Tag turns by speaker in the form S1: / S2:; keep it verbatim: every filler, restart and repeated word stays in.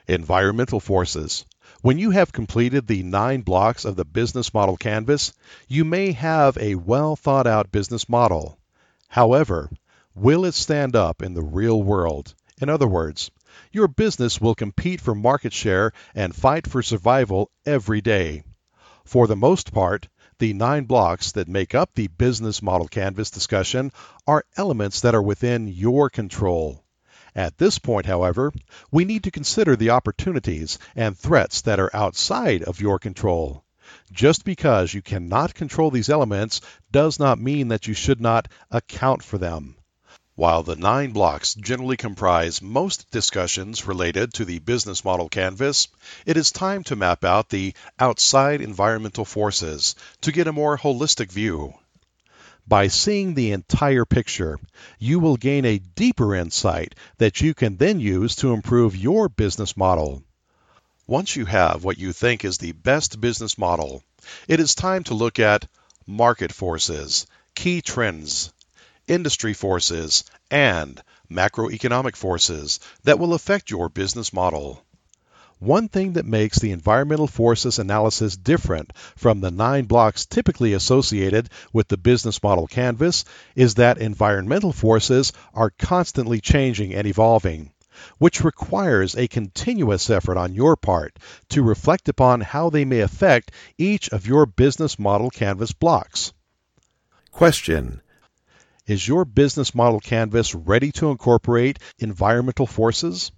S1: Environmental forces. When you have completed the nine blocks of the business model canvas, you may have a well thought out business model. However, will it stand up in the real world? In other words, your business will compete for market share and fight for survival every day. For the most part, the nine blocks that make up the business model canvas discussion are elements that are within your control. At this point, however, we need to consider the opportunities and threats that are outside of your control. Just because you cannot control these elements does not mean that you should not account for them. While the nine blocks generally comprise most discussions related to the business model canvas, it is time to map out the outside environmental forces to get a more holistic view. By seeing the entire picture, you will gain a deeper insight that you can then use to improve your business model. Once you have what you think is the best business model, it is time to look at market forces, key trends, industry forces, and macroeconomic forces that will affect your business model. One thing that makes the environmental forces analysis different from the nine blocks typically associated with the business model canvas is that environmental forces are constantly changing and evolving, which requires a continuous effort on your part to reflect upon how they may affect each of your business model canvas blocks. Question: Is your business model canvas ready to incorporate environmental forces?